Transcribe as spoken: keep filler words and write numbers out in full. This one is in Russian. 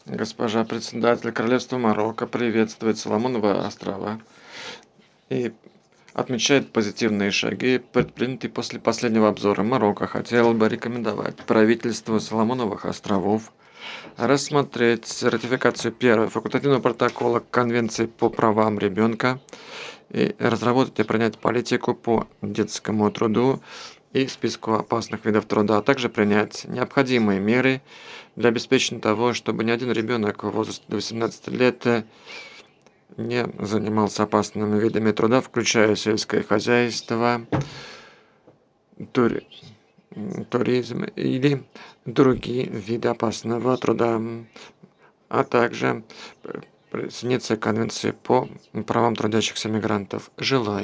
Госпожа председатель, Королевство Марокко приветствует Соломоновы острова и отмечает позитивные шаги, предпринятые после последнего обзора. Марокко хотел бы рекомендовать правительству Соломоновых островов рассмотреть ратификацию первого факультативного протокола к Конвенции по правам ребенка и разработать и принять политику по детскому труду и списку опасных видов труда, а также принять необходимые меры для обеспечения того, чтобы ни один ребенок в возрасте до восемнадцати лет не занимался опасными видами труда, включая сельское хозяйство, тури- туризм или другие виды опасного труда, а также присоединиться к Конвенции по правам трудящихся мигрантов. Желаю